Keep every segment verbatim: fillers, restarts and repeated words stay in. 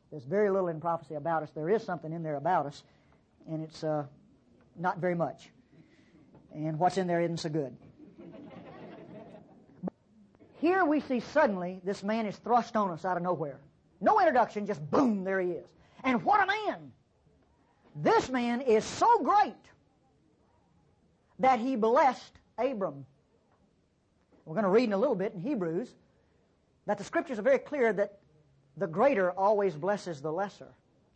There's very little in prophecy about us. There is something in there about us, and it's uh, not very much. And what's in there isn't so good. Here we see suddenly this man is thrust on us out of nowhere. No introduction, just boom, there he is. And what a man! This man is so great that he blessed Abram. We're going to read in a little bit in Hebrews that the Scriptures are very clear that the greater always blesses the lesser.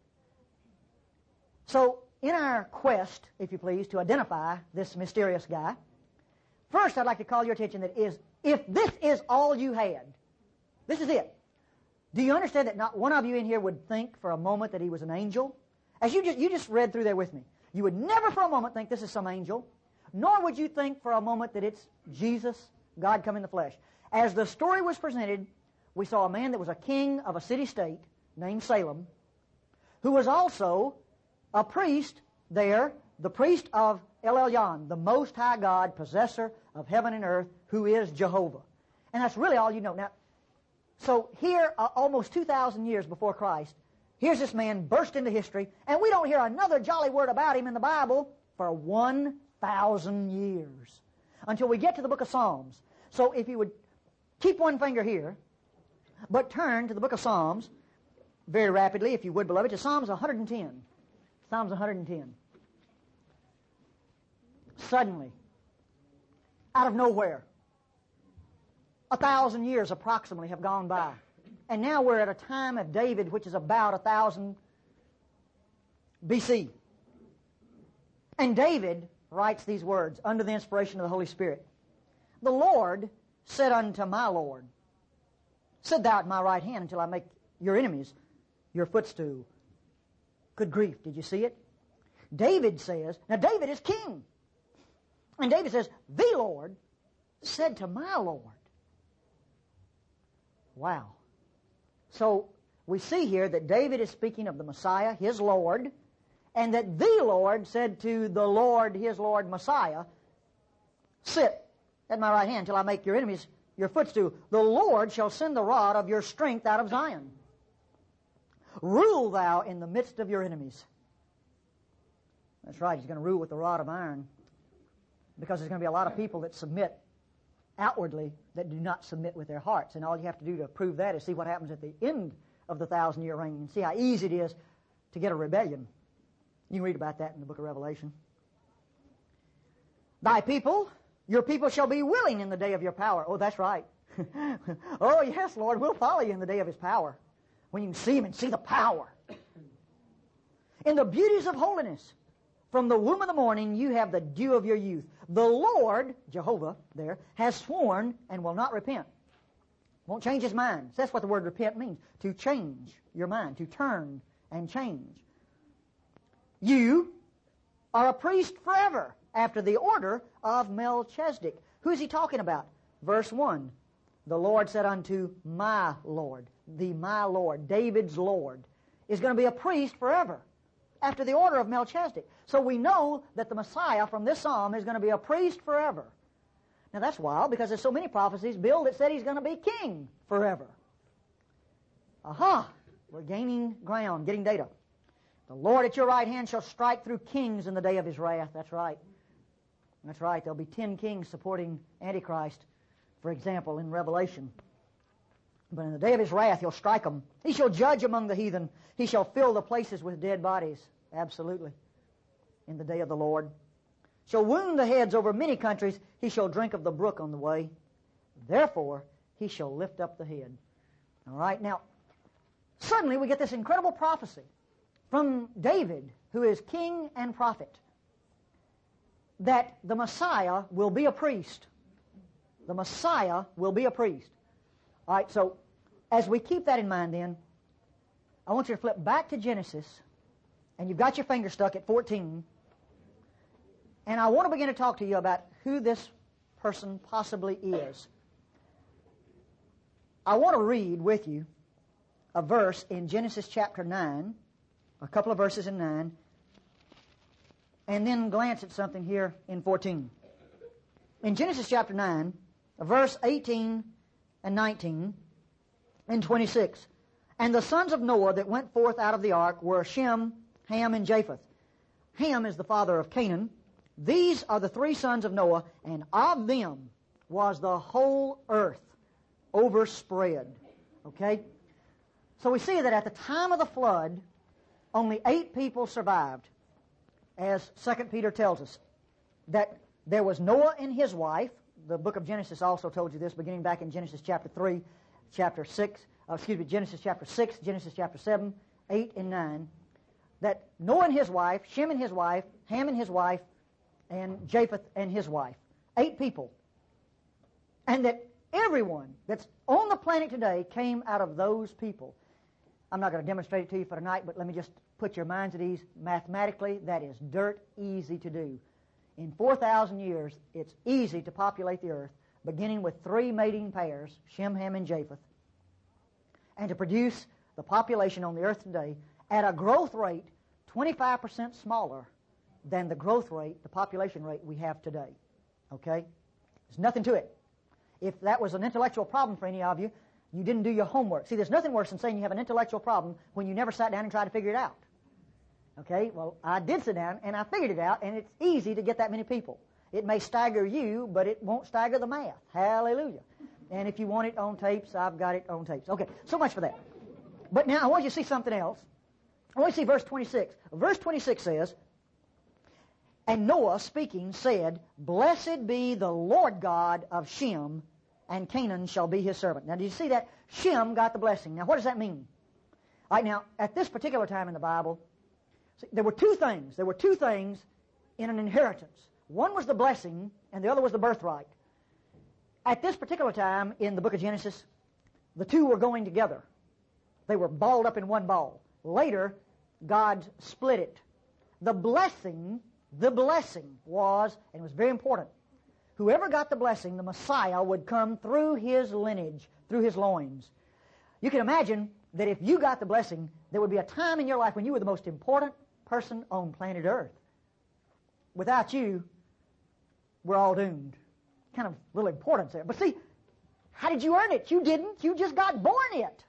So, in our quest, if you please, to identify this mysterious guy, first I'd like to call your attention that is, if this is all you had, this is it. Do you understand that not one of you in here would think for a moment that he was an angel? As you just, you just read through there with me. You would never for a moment think this is some angel, nor would you think for a moment that it's Jesus, God come in the flesh. As the story was presented, we saw a man that was a king of a city-state named Salem, who was also a priest there, the priest of El Elyon, the Most High God, possessor of heaven and earth, who is Jehovah. And that's really all you know. Now, so here, uh, almost two thousand years before Christ, here's this man burst into history, and we don't hear another jolly word about him in the Bible for one thousand years, until we get to the book of Psalms. So if you would keep one finger here, but turn to the book of Psalms very rapidly, if you would, beloved, to Psalms one hundred ten. Psalms one hundred ten. Suddenly, out of nowhere, a thousand years approximately have gone by. And now we're at a time of David, which is about a thousand B C. And David writes these words under the inspiration of the Holy Spirit. The Lord said unto my Lord, sit thou at my right hand until I make your enemies your footstool. Good grief, did you see it? David says, now David is king. And David says, the Lord said to my Lord. Wow. So we see here that David is speaking of the Messiah, his Lord, and that the Lord said to the Lord, his Lord, Messiah, sit at my right hand till I make your enemies your footstool. The Lord shall send the rod of your strength out of Zion. Rule thou in the midst of your enemies. That's right, he's going to rule with the rod of iron, because there's going to be a lot of people that submit outwardly that do not submit with their hearts. And all you have to do to prove that is see what happens at the end of the thousand-year reign and see how easy it is to get a rebellion. You can read about that in the book of Revelation. Thy people, your people shall be willing in the day of your power. Oh, that's right. Oh, yes, Lord, we'll follow you in the day of his power. When you can see him and see the power. In the beauties of holiness, from the womb of the morning you have the dew of your youth. The Lord, Jehovah, there, has sworn and will not repent. Won't change his mind. So that's what the word repent means. To change your mind, to turn and change. You are a priest forever, after the order of Melchizedek. Who's he talking about? Verse one. The Lord said unto my Lord, the my Lord, David's Lord, is going to be a priest forever, after the order of Melchizedek. So we know that the Messiah from this psalm is going to be a priest forever. Now that's wild, because there's so many prophecies, Bill, that said he's going to be king forever. Aha! We're gaining ground, getting data. The Lord at your right hand shall strike through kings in the day of his wrath. That's right. That's right. There'll be ten kings supporting Antichrist, for example, in Revelation. But in the day of his wrath, he'll strike them. He shall judge among the heathen. He shall fill the places with dead bodies. Absolutely. In the day of the Lord. Shall wound the heads over many countries. He shall drink of the brook on the way. Therefore, he shall lift up the head. All right. Now, suddenly we get this incredible prophecy from David, who is king and prophet, that the Messiah will be a priest. The Messiah will be a priest. All right, so as we keep that in mind then, I want you to flip back to Genesis, and you've got your finger stuck at fourteen, and I want to begin to talk to you about who this person possibly is. I want to read with you a verse in Genesis chapter nine, a couple of verses in nine, and then glance at something here in fourteen. In Genesis chapter nine, verse eighteen and nineteen and twenty-six. And the sons of Noah that went forth out of the ark were Shem, Ham, and Japheth. Ham is the father of Canaan. These are the three sons of Noah, and of them was the whole earth overspread. Okay? So we see that at the time of the flood, only eight people survived, as Second Peter tells us. That there was Noah and his wife. The book of Genesis also told you this, beginning back in Genesis chapter three, chapter six, uh, excuse me, Genesis chapter six, Genesis chapter seven, eight, and nine. That Noah and his wife, Shem and his wife, Ham and his wife, and Japheth and his wife. Eight people. And that everyone that's on the planet today came out of those people. I'm not going to demonstrate it to you for tonight, but let me just put your minds at ease. Mathematically, that is dirt easy to do. In four thousand years, it's easy to populate the earth, beginning with three mating pairs, Shem, Ham, and Japheth, and to produce the population on the earth today at a growth rate twenty-five percent smaller than the growth rate, the population rate we have today. Okay? There's nothing to it. If that was an intellectual problem for any of you, you didn't do your homework. See, there's nothing worse than saying you have an intellectual problem when you never sat down and tried to figure it out. Okay? Well, I did sit down, and I figured it out, and it's easy to get that many people. It may stagger you, but it won't stagger the math. Hallelujah. And if you want it on tapes, I've got it on tapes. Okay, so much for that. But now I want you to see something else. I want you to see verse twenty-six. Verse twenty-six says, "And Noah, speaking, said, Blessed be the Lord God of Shem, and Canaan shall be his servant." Now, did you see that? Shem got the blessing. Now, what does that mean? All right, now, at this particular time in the Bible, see, there were two things. There were two things in an inheritance. One was the blessing, and the other was the birthright. At this particular time in the book of Genesis, the two were going together. They were balled up in one ball. Later, God split it. The blessing, the blessing was, and it was very important, whoever got the blessing, the Messiah, would come through his lineage, through his loins. You can imagine that if you got the blessing, there would be a time in your life when you were the most important person on planet Earth. Without you, we're all doomed. Kind of little importance there. But see, how did you earn it? You didn't. You just got born it.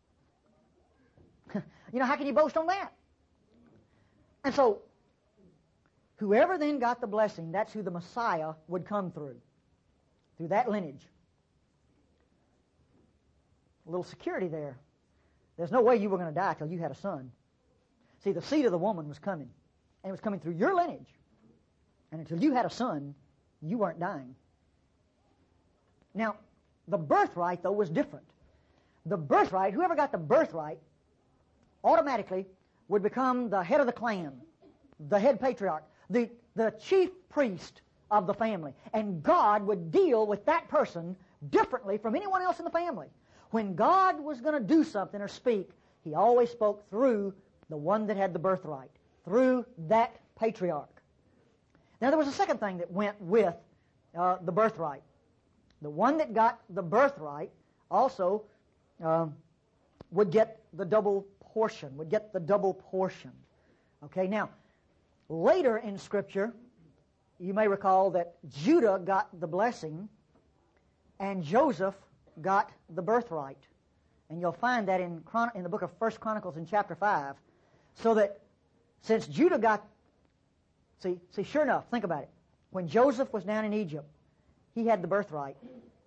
You know, how can you boast on that? And so, whoever then got the blessing, that's who the Messiah would come through. Through that lineage. A little security there. There's no way you were going to die till you had a son. See, the seed of the woman was coming. And it was coming through your lineage. And until you had a son, you weren't dying. Now, the birthright, though, was different. The birthright, whoever got the birthright, automatically would become the head of the clan, the head patriarch, the, the chief priest of the family. And God would deal with that person differently from anyone else in the family. When God was going to do something or speak, he always spoke through the one that had the birthright, through that patriarch. Now, there was a second thing that went with uh, the birthright. The one that got the birthright also uh, would get the double portion, would get the double portion. Okay, now, later in Scripture, you may recall that Judah got the blessing and Joseph got the birthright. And you'll find that in, Chron- in the book of First Chronicles in chapter five. So that since Judah got, see, see, sure enough, think about it. When Joseph was down in Egypt, he had the birthright.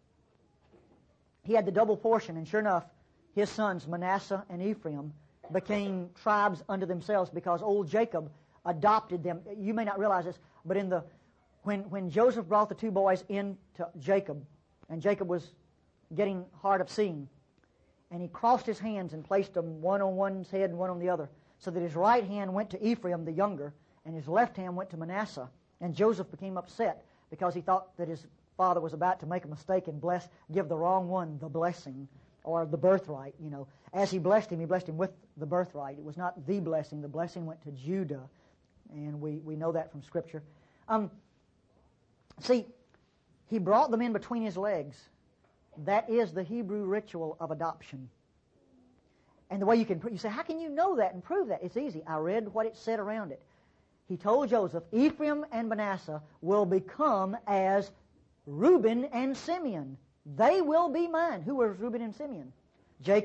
He had the double portion, and sure enough, his sons, Manasseh and Ephraim, became tribes unto themselves because old Jacob adopted them. You may not realize this, but in the when when Joseph brought the two boys in to Jacob, and Jacob was getting hard of seeing, and he crossed his hands and placed them one on one's head and one on the other, so that his right hand went to Ephraim, the younger, and his left hand went to Manasseh. And Joseph became upset because he thought that his father was about to make a mistake and bless, give the wrong one the blessing or the birthright, you know. As he blessed him, he blessed him with the birthright. It was not the blessing. The blessing went to Judah, and we, we know that from Scripture. Um, see, he brought them in between his legs. That is the Hebrew ritual of adoption. And the way you can, you say, how can you know that and prove that? It's easy. I read what it said around it. He told Joseph, Ephraim and Manasseh will become as Reuben and Simeon. They will be mine. Who were Reuben and Simeon? Jacob's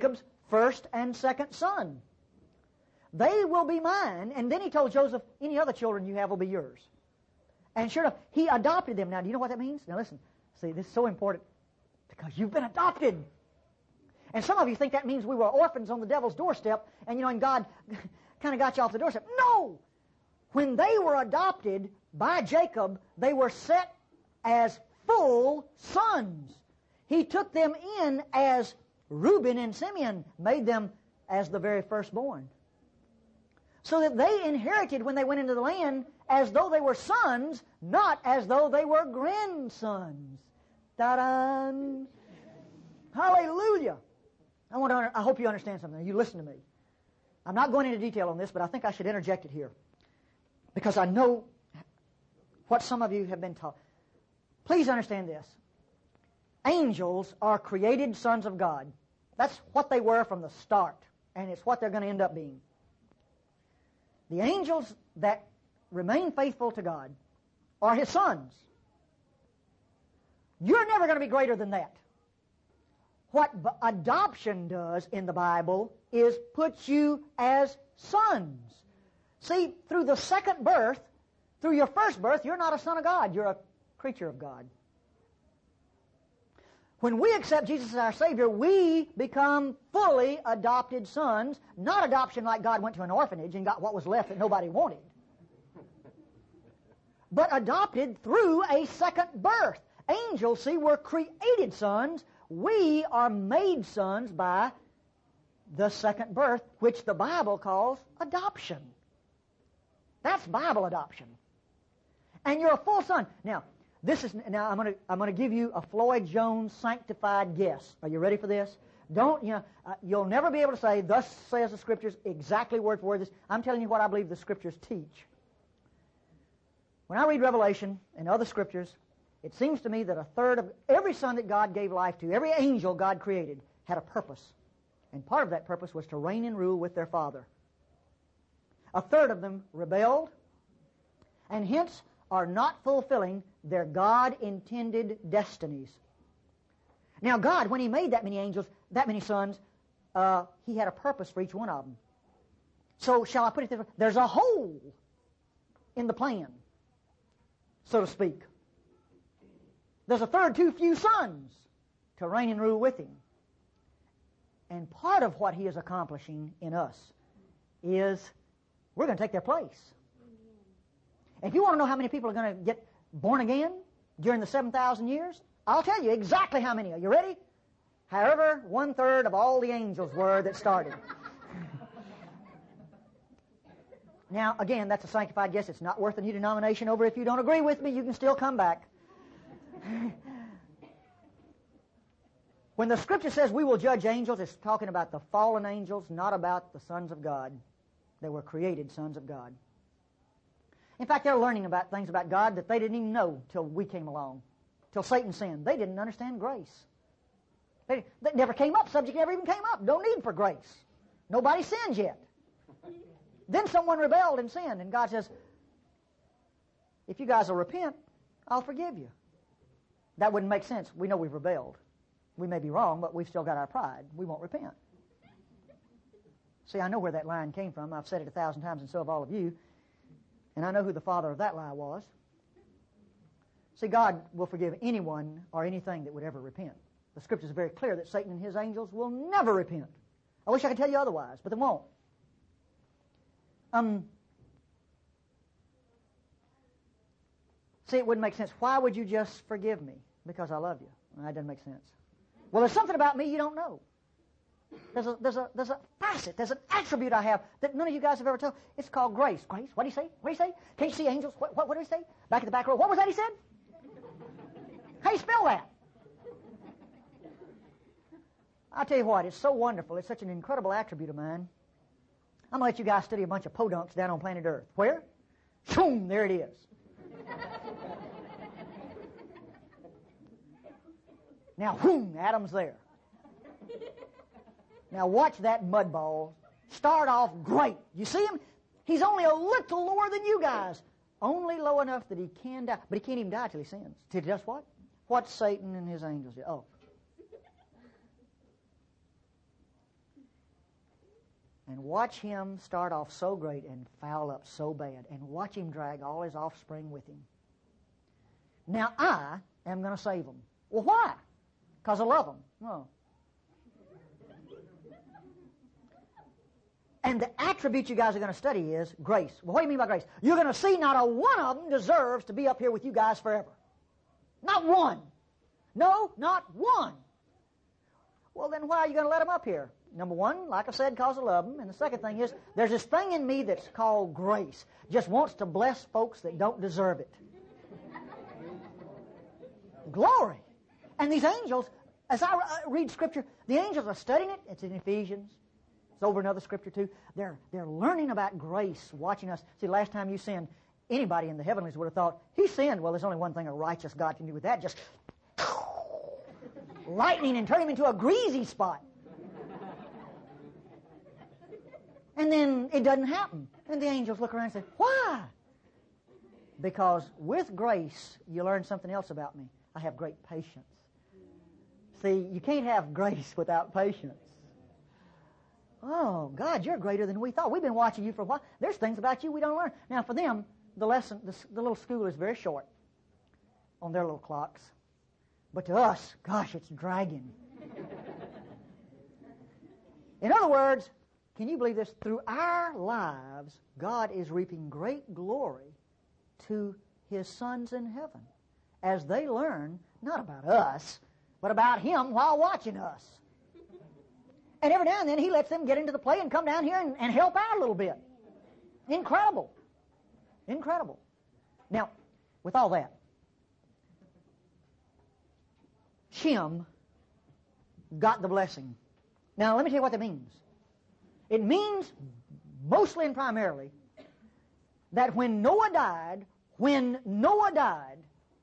first and second son. They will be mine. And then he told Joseph, any other children you have will be yours. And sure enough, he adopted them. Now, do you know what that means? Now listen, see, this is so important because you've been adopted. And some of you think that means we were orphans on the devil's doorstep, and you know, and God kind of got you off the doorstep. No! When they were adopted by Jacob, they were set as full sons. He took them in as Reuben and Simeon, made them as the very firstborn. So that they inherited when they went into the land as though they were sons, not as though they were grandsons. Ta-da! Hallelujah! I want to. I hope you understand something. You listen to me. I'm not going into detail on this, but I think I should interject it here because I know what some of you have been taught. Please understand this. Angels are created sons of God. That's what they were from the start, and it's what they're going to end up being. The angels that remain faithful to God are His sons. You're never going to be greater than that. What b- adoption does in the Bible is puts you as sons. See, through the second birth, through your first birth, you're not a son of God. You're a creature of God. When we accept Jesus as our Savior, we become fully adopted sons. Not adoption like God went to an orphanage and got what was left that nobody wanted. But adopted through a second birth. Angels, see, were created sons. We are made sons by the second birth, which the Bible calls adoption. That's Bible adoption. And you're a full son. Now, this is now I'm going to I'm going to give you a Floyd Jones sanctified guess. Are you ready for this? Don't you know? Uh, you'll never be able to say, "Thus says the Scriptures," exactly word for word. This I'm telling you what I believe the Scriptures teach. When I read Revelation and other Scriptures, it seems to me that a third of every son that God gave life to, every angel God created, had a purpose. And part of that purpose was to reign and rule with their Father. A third of them rebelled, and hence are not fulfilling their God-intended destinies. Now God, when He made that many angels, that many sons, uh, He had a purpose for each one of them. So shall I put it this way? There's a hole in the plan, so to speak. There's a third too few sons to reign and rule with Him. And part of what He is accomplishing in us is we're going to take their place. If you want to know how many people are going to get born again during the seven thousand years, I'll tell you exactly how many. Are you ready? However, one-third of all the angels were that started. Now, again, that's a sanctified guess. It's not worth a new denomination over. If you don't agree with me, you can still come back. When the Scripture says we will judge angels, it's talking about the fallen angels, not about the sons of God. They were created sons of God. In fact, they're learning about things about God that they didn't even know till we came along, till Satan sinned. They didn't understand grace. They, that never came up. Subject never even came up. No need for grace. Nobody sinned yet. Then someone rebelled and sinned, and God says, if you guys will repent, I'll forgive you. That wouldn't make sense. We know we've rebelled. We may be wrong, but we've still got our pride. We won't repent. See, I know where that line came from. I've said it a thousand times, and so have all of you. And I know who the father of that lie was. See, God will forgive anyone or anything that would ever repent. The Scriptures are very clear that Satan and his angels will never repent. I wish I could tell you otherwise, but they won't. Um, see, it wouldn't make sense. Why would you just forgive me? Because I love you. Well, that doesn't make sense. Well, there's something about me you don't know. There's a, there's a, there's a facet, there's an attribute I have that none of you guys have ever told. It's called grace. Grace? What did he say? What did he say? Can't you see angels? What, what, what did he say? Back in the back row. What was that he said? How do you spell that? I'll tell you what, it's so wonderful. It's such an incredible attribute of mine. I'm going to let you guys study a bunch of podunks down on planet Earth. Where? Boom, there it is. Now, whoom, Adam's there. Now watch that mudball start off great. You see him? He's only a little lower than you guys. Only low enough that he can die. But he can't even die till he sins. Till he does what? What Satan and his angels do. Oh. and watch him start off so great and foul up so bad, and watch him drag all his offspring with him. Now I am going to save them. Well, why? Because I love them. No. And the attribute you guys are going to study is grace. Well, what do you mean by grace? You're going to see not a one of them deserves to be up here with you guys forever. Not one. No, not one. Well, then why are you going to let them up here? Number one, like I said, because I love them. And the second thing is, there's this thing in me that's called grace. Just wants to bless folks that don't deserve it. Glory. And these angels, as I read Scripture, the angels are studying it. It's in Ephesians. It's over another Scripture too. They're, they're learning about grace, watching us. See, last time you sinned, anybody in the heavenlies would have thought, he sinned. Well, there's only one thing a righteous God can do with that. Just lightning and turn him into a greasy spot. And then it doesn't happen. And the angels look around and say, why? Because with grace, you learn something else about me. I have great patience. See, you can't have grace without patience. Oh, God, you're greater than we thought. We've been watching you for a while. There's things about you we don't learn. Now, for them, the lesson, the, the little school is very short on their little clocks. But to us, gosh, it's dragging. In other words, can you believe this? Through our lives, God is reaping great glory to His sons in heaven as they learn not about us, but about Him while watching us. And every now and then He lets them get into the play and come down here and, and help out a little bit. Incredible. Incredible. Now, with all that, Shem got the blessing. Now, let me tell you what that means. It means, mostly and primarily, that when Noah died, when Noah died,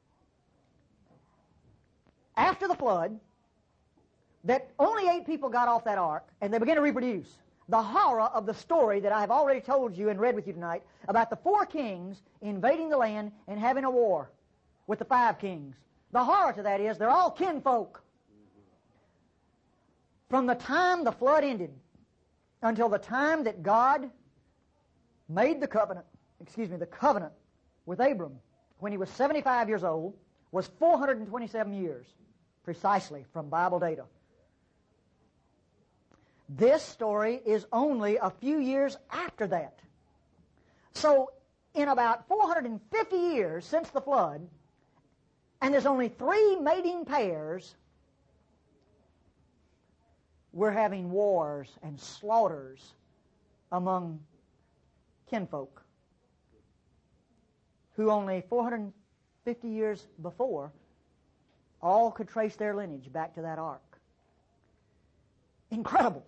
after the flood, that only eight people got off that ark, and they began to reproduce. The horror of the story that I have already told you and read with you tonight about the four kings invading the land and having a war with the five kings. The horror to that is they're all kinfolk. From the time the flood ended until the time that God made the covenant, excuse me, the covenant with Abram when he was seventy-five years old was four hundred twenty-seven years, precisely, from Bible data. This story is only a few years after that. So, in about four hundred fifty years since the flood, and there's only three mating pairs, we're having wars and slaughters among kinfolk who only four hundred fifty years before all could trace their lineage back to that ark. Incredible.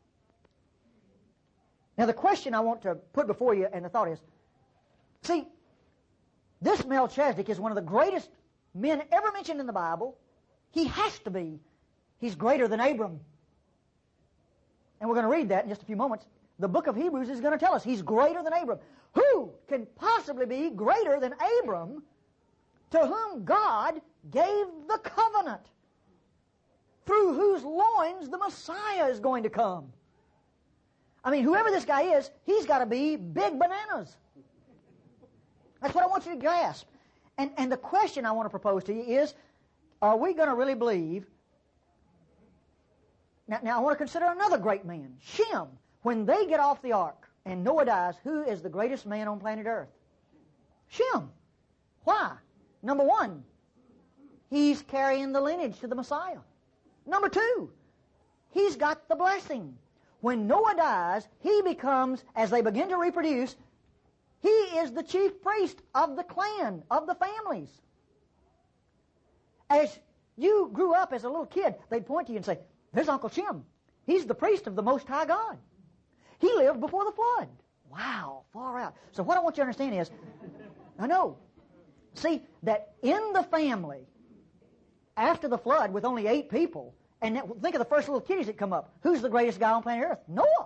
Now the question I want to put before you, and the thought is, see, this Melchizedek is one of the greatest men ever mentioned in the Bible. He has to be. He's greater than Abram. And we're going to read that in just a few moments. The book of Hebrews is going to tell us he's greater than Abram. Who can possibly be greater than Abram, to whom God gave the covenant, through whose loins the Messiah is going to come? I mean, whoever this guy is, he's got to be big bananas. That's what I want you to grasp. And, and the question I want to propose to you is, are we going to really believe? Now, now I want to consider another great man, Shem. When they get off the ark and Noah dies, who is the greatest man on planet Earth? Shem. Why? Number one, he's carrying the lineage to the Messiah. Number two, he's got the blessing. When Noah dies, he becomes, as they begin to reproduce, he is the chief priest of the clan, of the families. As you grew up as a little kid, they'd point to you and say, there's Uncle Shem. He's the priest of the Most High God. He lived before the flood. Wow, far out. So what I want you to understand is, I know, see, that in the family, after the flood with only eight people, and think of the first little kiddies that come up. Who's the greatest guy on planet Earth? Noah.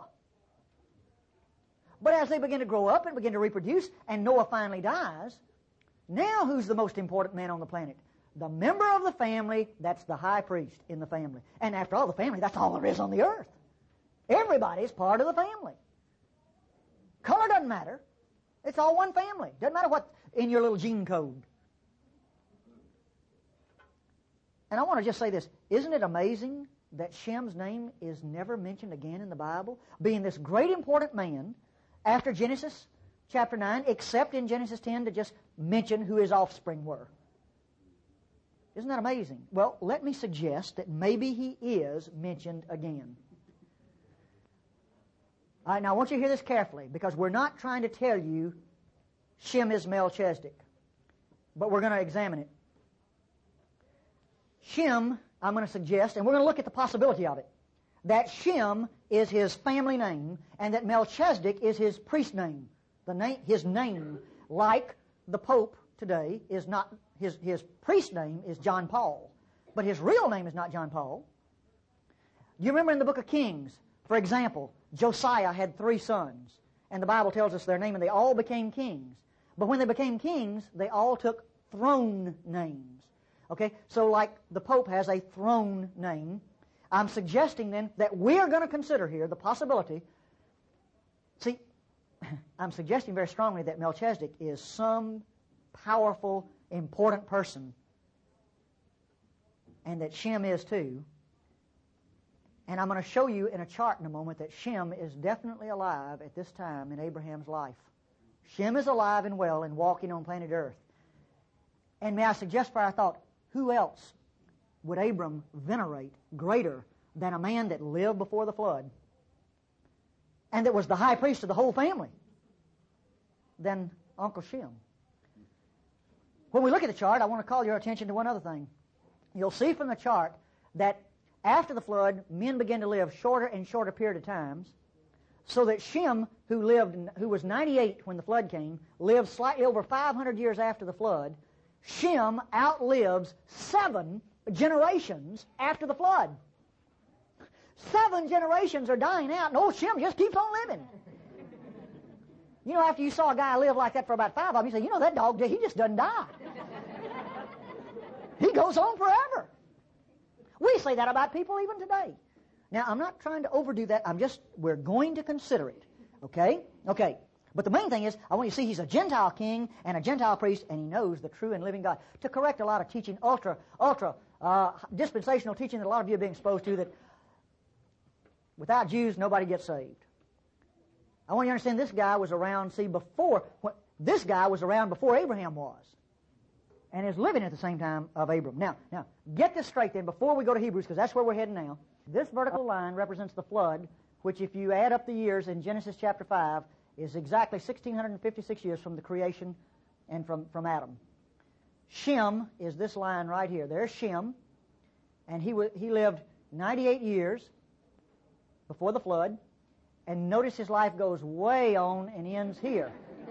But as they begin to grow up and begin to reproduce, and Noah finally dies, now who's the most important man on the planet? The member of the family, that's the high priest in the family. And after all, the family, that's all there is on the earth. Everybody's part of the family. Color doesn't matter. It's all one family. Doesn't matter what in your little gene code. And I want to just say this. Isn't it amazing that Shem's name is never mentioned again in the Bible? Being this great important man after Genesis chapter nine, except in Genesis ten to just mention who his offspring were. Isn't that amazing? Well, let me suggest that maybe he is mentioned again. All right, now I want you to hear this carefully, because we're not trying to tell you Shem is Melchizedek, but we're going to examine it. Shem, I'm going to suggest, and we're going to look at the possibility of it, that Shem is his family name and that Melchizedek is his priest name. The name, his name, like the Pope today, is not, his, his priest name is John Paul, but his real name is not John Paul. You remember in the book of Kings, for example, Josiah had three sons, and the Bible tells us their name, and they all became kings. But when they became kings, they all took throne names. Okay, so like the Pope has a throne name, I'm suggesting then that we're going to consider here the possibility. See, I'm suggesting very strongly that Melchizedek is some powerful, important person, and that Shem is too. And I'm going to show you in a chart in a moment that Shem is definitely alive at this time in Abraham's life. Shem is alive and well and walking on planet Earth. And may I suggest for our thought, who else would Abram venerate greater than a man that lived before the flood and that was the high priest of the whole family than Uncle Shem? When we look at the chart, I want to call your attention to one other thing. You'll see from the chart that after the flood, men began to live shorter and shorter period of times, so that Shem, who lived, who was ninety-eight when the flood came, lived slightly over five hundred years after the flood. Shem outlives seven generations after the flood. Seven generations are dying out, and old Shem just keeps on living. You know, after you saw a guy live like that for about five of them, you say, you know, that dog, he just doesn't die. He goes on forever. We say that about people even today. Now, I'm not trying to overdo that. I'm just, we're going to consider it. Okay? Okay. But the main thing is, I want you to see he's a Gentile king and a Gentile priest, and he knows the true and living God. To correct a lot of teaching, ultra, ultra uh, dispensational teaching that a lot of you are being exposed to, that without Jews, nobody gets saved. I want you to understand this guy was around, see, before, when, this guy was around before Abraham was, and is living at the same time of Abram. Now, now, get this straight then, before we go to Hebrews, because that's where we're heading now. This vertical line represents the flood, which if you add up the years in Genesis chapter five, is exactly one thousand six hundred fifty-six years from the creation and from, from Adam. Shem is this line right here. There's Shem, and he, w- he lived ninety-eight years before the flood, and notice his life goes way on and ends here.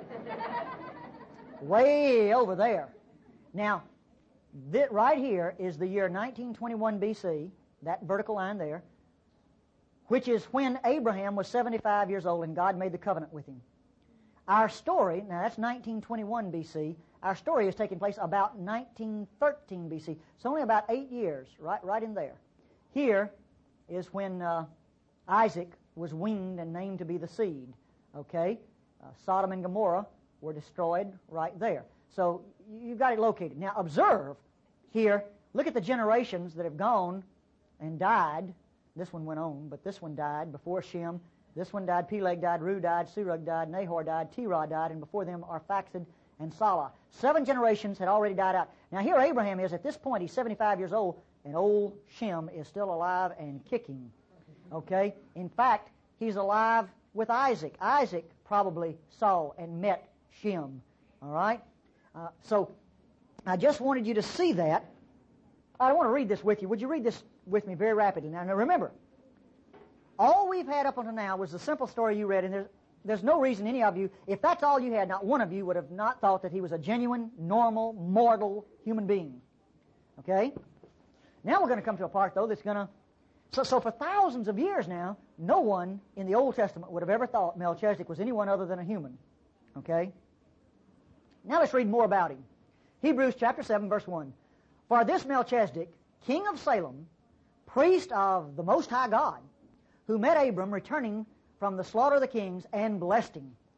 Way over there. Now, th- right here is the year nineteen twenty-one B C, that vertical line there, which is when Abraham was seventy-five years old and God made the covenant with him. Our story, now that's nineteen twenty-one B C, our story is taking place about nineteen thirteen B C. It's only about eight years, right, right in there. Here is when uh, Isaac was weaned and named to be the seed, okay? Uh, Sodom and Gomorrah were destroyed right there. So you've got it located. Now observe here, look at the generations that have gone and died. This one went on, but this one died before Shem. This one died, Peleg died, Ru died, Serug died, Nahor died, Terah died, and before them Arphaxad and Salah. Seven generations had already died out. Now here Abraham is, at this point he's seventy-five years old, and old Shem is still alive and kicking. Okay? In fact, he's alive with Isaac. Isaac probably saw and met Shem. All right? Uh, so I just wanted you to see that. I want to read this with you. Would you read this with me very rapidly? Now, now remember, all we've had up until now was the simple story you read, and there's, there's no reason any of you, if that's all you had, not one of you would have not thought that he was a genuine, normal, mortal human being. Okay? Now we're going to come to a part, though, that's going to... So, so for thousands of years now, no one in the Old Testament would have ever thought Melchizedek was anyone other than a human. Okay? Now let's read more about him. Hebrews chapter seven, verse one. For this Melchizedek, king of Salem, priest of the Most High God, who met Abram returning from the slaughter of the kings and blessed him.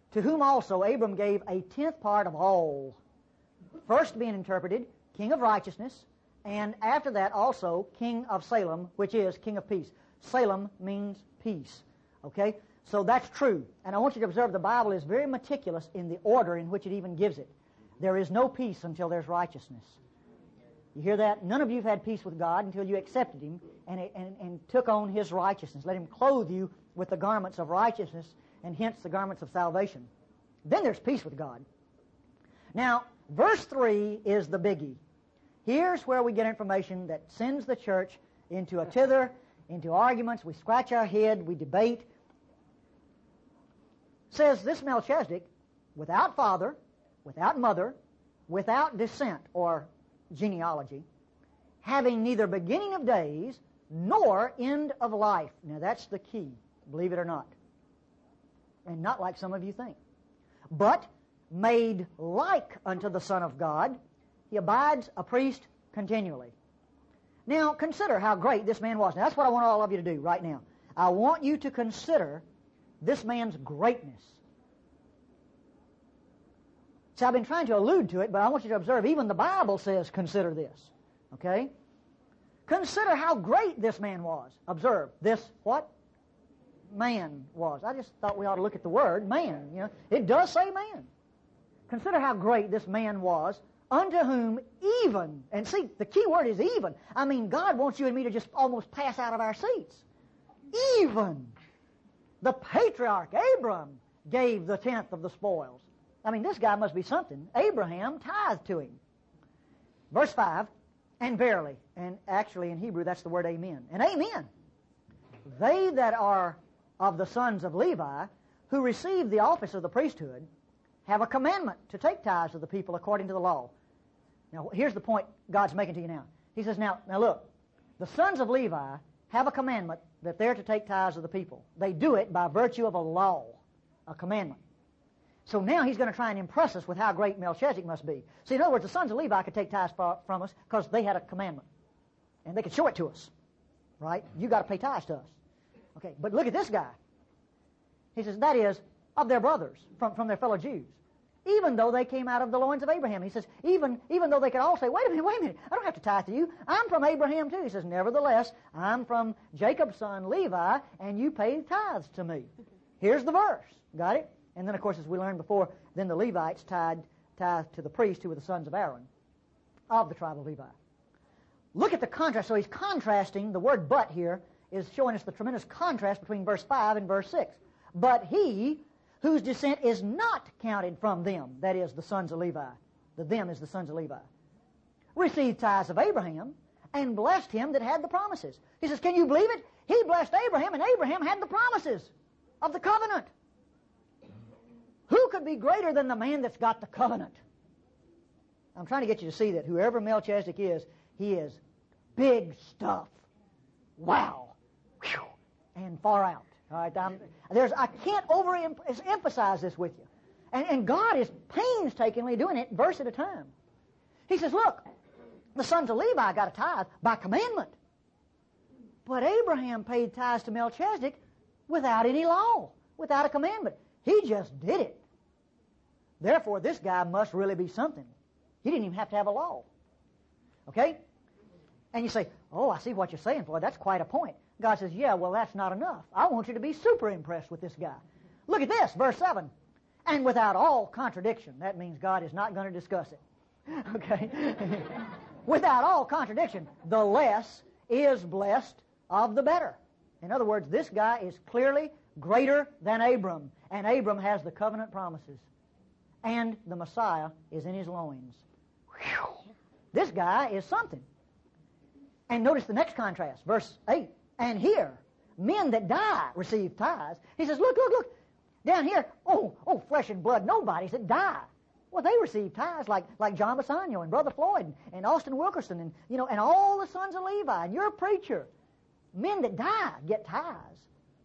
to whom also Abram gave a tenth part of all. First being interpreted, King of righteousness, and after that also King of Salem, which is King of peace. Salem means peace. Okay? So that's true. And I want you to observe the Bible is very meticulous in the order in which it even gives it. There is no peace until there's righteousness. You hear that? None of you have had peace with God until you accepted Him and, and, and took on His righteousness. Let Him clothe you with the garments of righteousness and hence the garments of salvation. Then there's peace with God. Now, verse three is the biggie. Here's where we get information that sends the church into a tither, into arguments. We scratch our head, we debate. Says this Melchizedek, without father, without mother, without descent or genealogy, having neither beginning of days nor end of life. Now that's the key, believe it or not. And not like some of you think. But made like unto the Son of God, he abides a priest continually. Now consider how great this man was. Now that's what I want all of you to do right now. I want you to consider this man's greatness. So I've been trying to allude to it, but I want you to observe, even the Bible says consider this. Okay? Consider how great this man was. Observe, this what? Man was. I just thought we ought to look at the word man. You know, it does say man. Consider how great this man was, unto whom even, and see, the key word is even. I mean, God wants you and me to just almost pass out of our seats. Even the patriarch Abram gave the tenth of the spoils. I mean, this guy must be something. Abraham tithed to him. Verse five, and verily, and actually in Hebrew that's the word amen. And amen. They that are of the sons of Levi, who receive the office of the priesthood, have a commandment to take tithes of the people according to the law. Now, here's the point God's making to you now. He says, now, now look, the sons of Levi have a commandment that they're to take tithes of the people. They do it by virtue of a law, a commandment. So now he's going to try and impress us with how great Melchizedek must be. See, in other words, the sons of Levi could take tithes from us because they had a commandment. And they could show it to us. Right? You got to pay tithes to us. Okay, but look at this guy. He says, that is, of their brothers, from, from their fellow Jews. Even though they came out of the loins of Abraham. He says, even, even though they could all say, wait a minute, wait a minute, I don't have to tithe to you. I'm from Abraham too. He says, nevertheless, I'm from Jacob's son Levi, and you pay tithes to me. Here's the verse. Got it? And then, of course, as we learned before, then the Levites tithed, tithed to the priests who were the sons of Aaron, of the tribe of Levi. Look at the contrast. So he's contrasting, the word but here is showing us the tremendous contrast between verse five and verse six. But he whose descent is not counted from them, that is, the sons of Levi, the them is the sons of Levi, received tithes of Abraham and blessed him that had the promises. He says, can you believe it? He blessed Abraham, and Abraham had the promises of the covenant. Who could be greater than the man that's got the covenant? I'm trying to get you to see that whoever Melchizedek is, he is big stuff. Wow. Whew. And far out. All right, I'm, there's, I can't overemphasize this with you. And, and God is painstakingly doing it verse at a time. He says, look, the sons of Levi got a tithe by commandment. But Abraham paid tithes to Melchizedek without any law, without a commandment. He just did it. Therefore, this guy must really be something. He didn't even have to have a law. Okay? And you say, oh, I see what you're saying, boy. That's quite a point. God says, yeah, well, that's not enough. I want you to be super impressed with this guy. Look at this, verse seven. And without all contradiction. That means God is not going to discuss it. Okay? Without all contradiction, the less is blessed of the better. In other words, this guy is clearly greater than Abram. And Abram has the covenant promises. And the Messiah is in his loins. Whew. This guy is something. And notice the next contrast, verse eight. And here, men that die receive tithes. He says, look, look, look. Down here, oh, oh, flesh and blood, nobodies that die. Well, they receive tithes like, like John Bassanio and Brother Floyd and, and Austin Wilkerson and, you know, and all the sons of Levi. And you're a preacher. Men that die get tithes.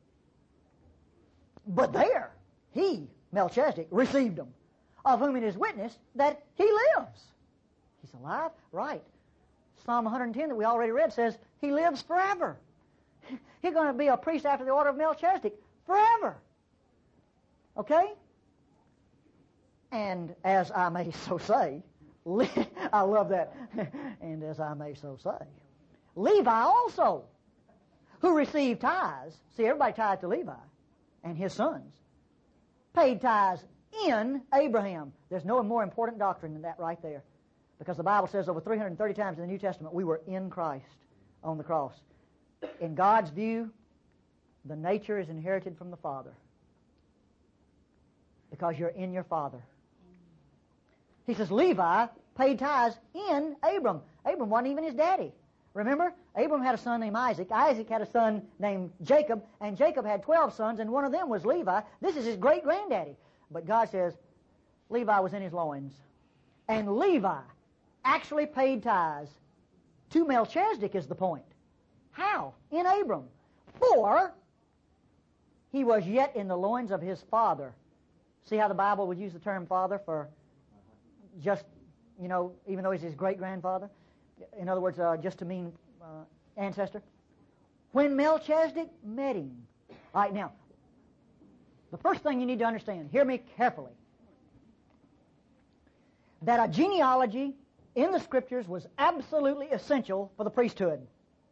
But there, he, Melchizedek, received them, of whom it is witnessed that he lives. He's alive? Right. Psalm one ten that we already read says he lives forever. He's going to be a priest after the order of Melchizedek forever. Okay? And as I may so say, Le- I love that, and as I may so say, Levi also, who received tithes, see, everybody tithed to Levi and his sons, paid tithes in Abraham. There's no more important doctrine than that right there, because the Bible says over three hundred thirty times in the New Testament we were in Christ on the cross. In God's view, the nature is inherited from the Father because you're in your Father. He says Levi paid tithes in Abram. Abram wasn't even his daddy. Remember? Abram had a son named Isaac. Isaac had a son named Jacob, and Jacob had twelve sons, and one of them was Levi. This is his great-granddaddy. But God says Levi was in his loins. And Levi actually paid tithes to Melchizedek is the point. How? In Abram. For he was yet in the loins of his father. See how the Bible would use the term father for just, you know, even though he's his great-grandfather? In other words, uh, just to mean uh, ancestor. When Melchizedek met him. All right, now, the first thing you need to understand, hear me carefully, that a genealogy in the Scriptures was absolutely essential for the priesthood.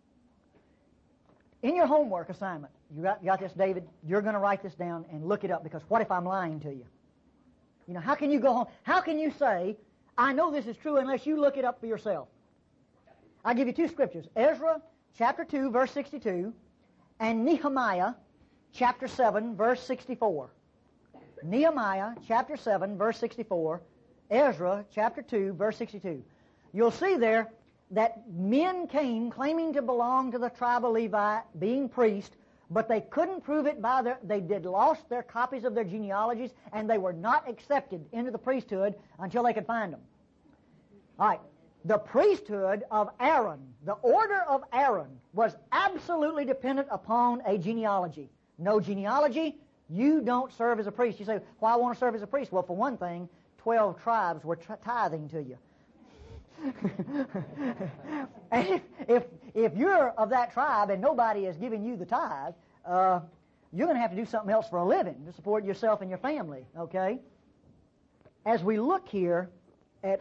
In your homework assignment, you got, you got this, David, you're going to write this down and look it up, because what if I'm lying to you? You know, how can you go home? How can you say, I know this is true, unless you look it up for yourself? I'll give you two scriptures. Ezra chapter two, verse sixty-two, and Nehemiah chapter seven, verse sixty-four. Nehemiah chapter seven, verse sixty-four, Ezra chapter two, verse sixty-two. You'll see there that men came claiming to belong to the tribe of Levi, being priests, but they couldn't prove it by their, they did lost their copies of their genealogies, and they were not accepted into the priesthood until they could find them. All right. The priesthood of Aaron, the order of Aaron, was absolutely dependent upon a genealogy. No genealogy, you don't serve as a priest. You say, well, I want to serve as a priest. Well, for one thing, twelve tribes were t- tithing to you. And if, if, if you're of that tribe and nobody is giving you the tithe, uh, you're going to have to do something else for a living to support yourself and your family, okay? As we look here at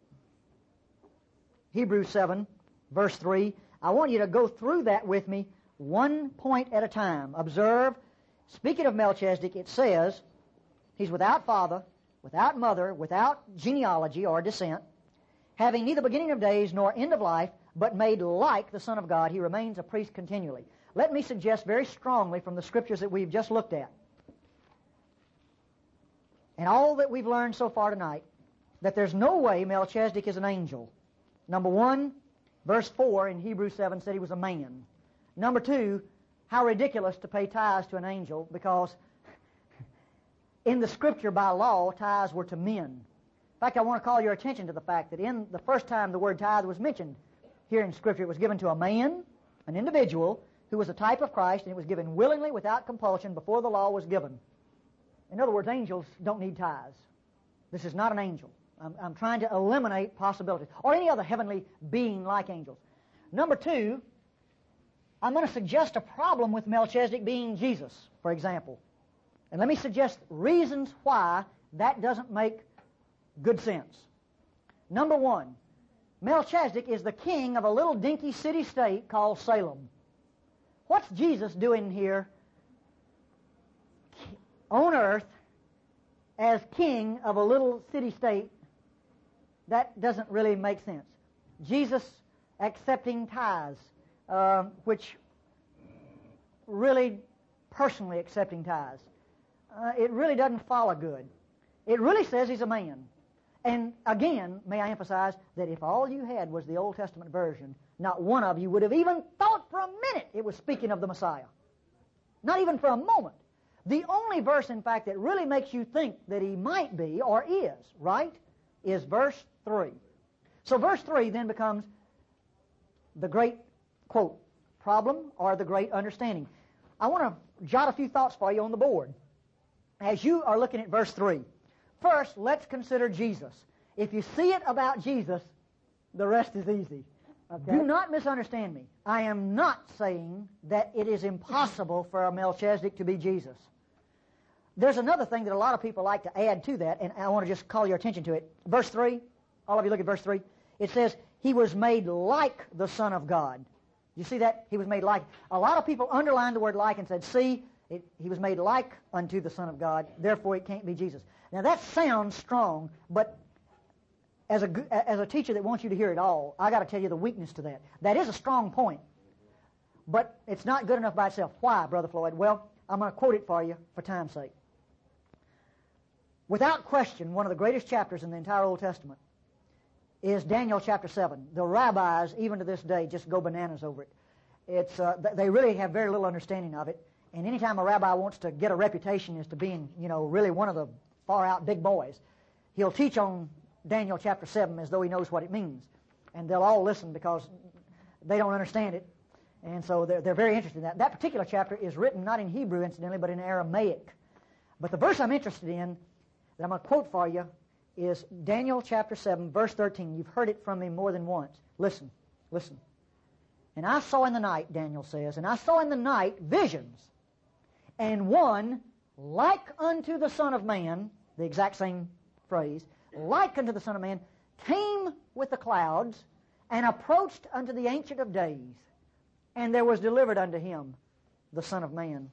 Hebrews seven, verse three, I want you to go through that with me one point at a time. Observe, speaking of Melchizedek, it says, he's without father, without mother, without genealogy or descent, having neither beginning of days nor end of life, but made like the Son of God, he remains a priest continually. Let me suggest very strongly from the scriptures that we've just looked at, and all that we've learned so far tonight, that there's no way Melchizedek is an angel. Number one, verse four in Hebrews seven said he was a man. Number two, how ridiculous to pay tithes to an angel, because in the Scripture, by law, tithes were to men. In fact, I want to call your attention to the fact that in the first time the word tithe was mentioned here in Scripture, it was given to a man, an individual, who was a type of Christ, and it was given willingly without compulsion before the law was given. In other words, angels don't need tithes. This is not an angel. I'm, I'm trying to eliminate possibilities, or any other heavenly being like angels. Number two, I'm going to suggest a problem with Melchizedek being Jesus, for example. And let me suggest reasons why that doesn't make good sense. Number one, Melchizedek is the king of a little dinky city-state called Salem. What's Jesus doing here on earth as king of a little city-state? That doesn't really make sense. Jesus accepting tithes, uh, which really personally accepting tithes, uh, it really doesn't follow good. It really says he's a man. And again, may I emphasize that if all you had was the Old Testament version, not one of you would have even thought for a minute it was speaking of the Messiah. Not even for a moment. The only verse, in fact, that really makes you think that he might be, or is, right, is verse three. So verse three then becomes the great, quote, problem or the great understanding. I want to jot a few thoughts for you on the board as you are looking at verse three. First, let's consider Jesus. If you see it about Jesus, the rest is easy. Okay? Do not misunderstand me. I am not saying that it is impossible for a Melchizedek to be Jesus. there's another thing that a lot of people like to add to that, and I want to just call your attention to it. Verse three, all of you look at verse three. It says, he was made like the Son of God. You see that? He was made like. A lot of people underlined the word like and said, see, it, he was made like unto the Son of God, therefore it can't be Jesus. Now that sounds strong, but as a, as a teacher that wants you to hear it all, I got to tell you the weakness to that. That is a strong point, but it's not good enough by itself. Why, Brother Floyd? Well, I'm going to quote it for you for time's sake. Without question, one of the greatest chapters in the entire Old Testament is Daniel chapter seven. The rabbis, even to this day, just go bananas over it. It's uh, they really have very little understanding of it. And anytime a rabbi wants to get a reputation as to being, you know, really one of the far-out big boys, he'll teach on Daniel chapter seven as though he knows what it means. And they'll all listen because they don't understand it. And so they're, they're very interested in that. That particular chapter is written not in Hebrew, incidentally, but in Aramaic. But the verse I'm interested in, that I'm going to quote for you, is Daniel chapter seven, verse thirteen. You've heard it from me more than once. Listen, listen. And I saw in the night, Daniel says, and I saw in the night visions, and one like unto the Son of Man, the exact same phrase, like unto the Son of Man, came with the clouds, and approached unto the Ancient of Days, and there was delivered unto him, the Son of Man,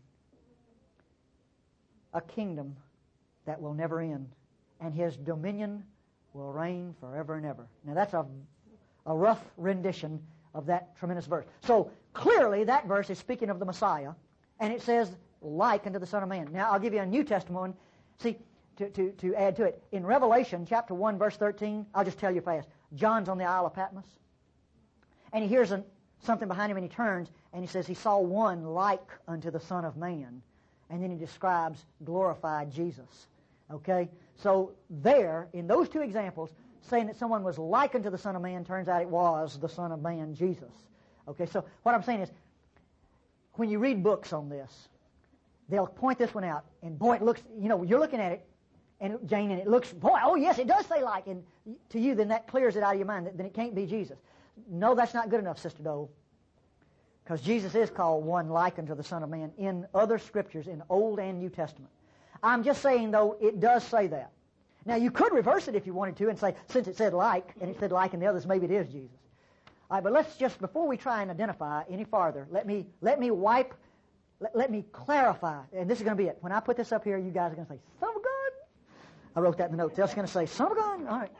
a kingdom that will never end, and his dominion will reign forever and ever. Now that's a, a rough rendition of that tremendous verse. So clearly that verse is speaking of the Messiah, and it says, like unto the Son of Man. Now I'll give you a New Testament one. See, to, to, to add to it. In Revelation chapter one, verse thirteen, I'll just tell you fast. John's on the Isle of Patmos, and he hears an, something behind him, and he turns, and he says he saw one like unto the Son of Man. And then he describes glorified Jesus. Okay? So there, in those two examples, saying that someone was like unto the Son of Man, turns out it was the Son of Man, Jesus. Okay, so what I'm saying is, when you read books on this, they'll point this one out, and boy, it looks, you know, you're looking at it, and Jane, and it looks, boy, oh yes, it does say like, and to you, then that clears it out of your mind, then it can't be Jesus. No, that's not good enough, Sister Dole, because Jesus is called one like unto the Son of Man in other scriptures, in Old and New Testament. I'm just saying, though, it does say that. Now, you could reverse it if you wanted to and say, since it said like, and it said like in the others, maybe it is Jesus. All right, but let's just, before we try and identify any farther, let me let me wipe, let, let me clarify, and this is going to be it. When I put this up here, you guys are going to say, Son of God. I wrote that in the notes. They're just going to say, Son of God. All right.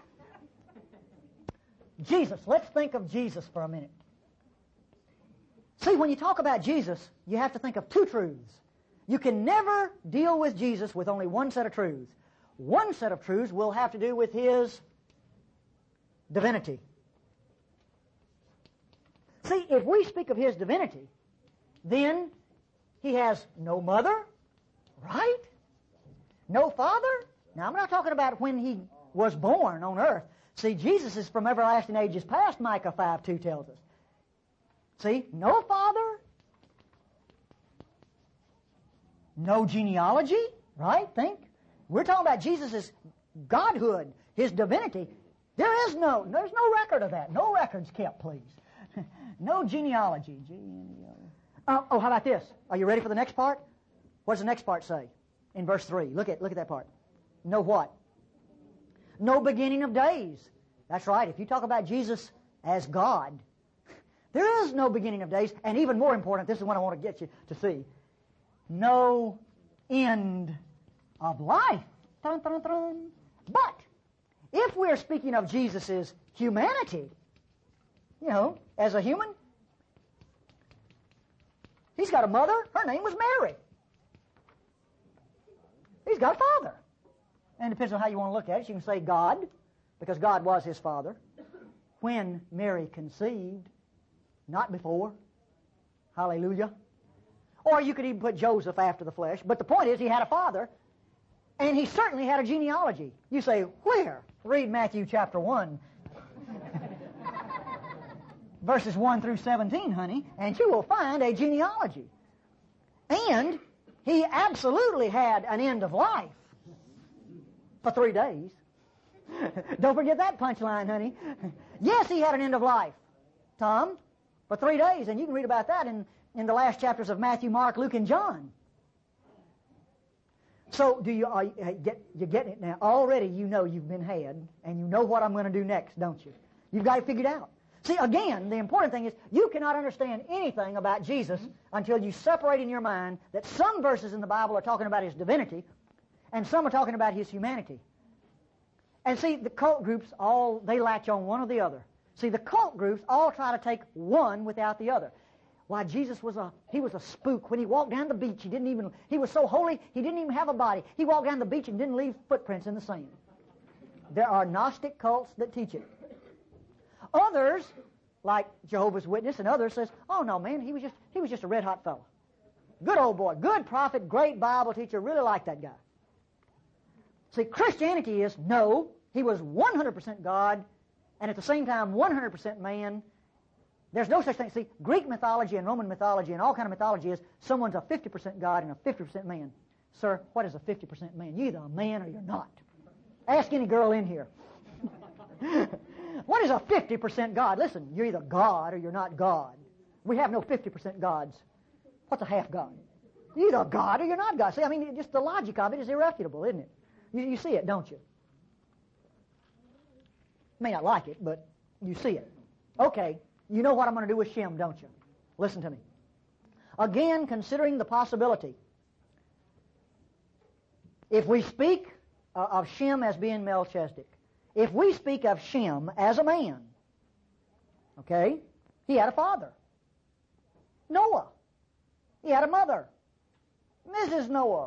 Jesus. Let's think of Jesus for a minute. See, when you talk about Jesus, you have to think of two truths. You can never deal with Jesus with only one set of truths. One set of truths will have to do with his divinity. See, if we speak of his divinity, then he has no mother, right? No father. Now, I'm not talking about when he was born on earth. See, Jesus is from everlasting ages past, Micah five two tells us. See, no father, no genealogy, right? Think. We're talking about Jesus' godhood, his divinity. There is no, there's no record of that. No records kept, please. No genealogy. genealogy. Uh, oh, how about this? Are you ready for the next part? What does the next part say in verse three? Look at, look at that part. No what? No beginning of days. That's right. If you talk about Jesus as God, there is no beginning of days. And even more important, this is what I want to get you to see. No end of life. Dun, dun, dun. But if we're speaking of Jesus' humanity, you know, as a human, he's got a mother. Her name was Mary. He's got a father. And it depends on how you want to look at it. You can say God, because God was his father, when Mary conceived, not before. Hallelujah. Or you could even put Joseph after the flesh. But the point is, he had a father, and he certainly had a genealogy. You say, where? Read Matthew chapter one. Verses one through seventeen, honey, and you will find a genealogy. And he absolutely had an end of life for three days. Don't forget that punchline, honey. Yes, he had an end of life, Tom, for three days, and you can read about that in, in the last chapters of Matthew, Mark, Luke, and John. So do you, are you, get, you're getting it now. Already you know you've been had, and you know what I'm going to do next, don't you? You've got it figured out. See, again, the important thing is you cannot understand anything about Jesus until you separate in your mind that some verses in the Bible are talking about his divinity, and some are talking about his humanity. And see, the cult groups, all, they latch on one or the other. See, the cult groups all try to take one without the other. Why, Jesus was a, he was a spook. When he walked down the beach, he didn't even, he was so holy, he didn't even have a body. He walked down the beach and didn't leave footprints in the sand. There are Gnostic cults that teach it. Others, like Jehovah's Witness and others, says, oh no, man, he was just, he was just a red-hot fellow. Good old boy, good prophet, great Bible teacher, really like that guy. See, Christianity is, no, he was one hundred percent God, and at the same time one hundred percent man. There's no such thing. See, Greek mythology and Roman mythology and all kind of mythology is someone's a fifty percent God and a fifty percent man. Sir, what is a fifty percent man? You're either a man or you're not. Ask any girl in here. What is a fifty percent God? Listen, you're either God or you're not God. We have no fifty percent gods. What's a half God? You're either God or you're not God. See, I mean, just the logic of it is irrefutable, isn't it? You, you see it, don't you? You may not like it, but you see it. Okay, you know what I'm going to do with Shem, don't you? Listen to me. Again, considering the possibility, if we speak uh, of Shem as being Melchizedek, if we speak of Shem as a man, okay, he had a father, Noah. He had a mother, Missus Noah.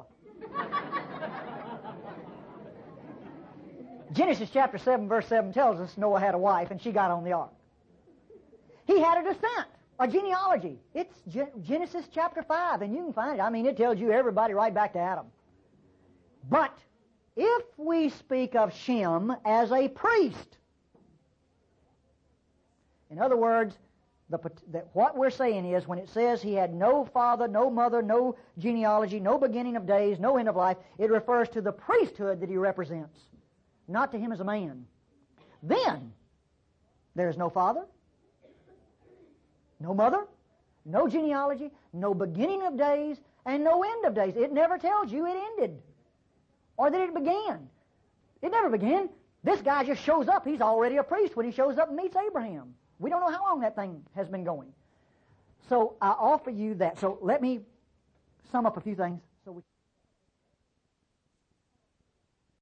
Genesis chapter seven, verse seven tells us Noah had a wife and she got on the ark. He had a descent, a genealogy. It's Gen- Genesis chapter five, and you can find it. I mean, it tells you everybody right back to Adam. But if we speak of Shem as a priest, in other words, the, the, what we're saying is when it says he had no father, no mother, no genealogy, no beginning of days, no end of life, it refers to the priesthood that he represents, not to him as a man. Then, there is no father, no mother, no genealogy, no beginning of days, and no end of days. It never tells you it ended or that it began. It never began. This guy just shows up. He's already a priest when he shows up and meets Abraham. We don't know how long that thing has been going. So I offer you that. So let me sum up a few things.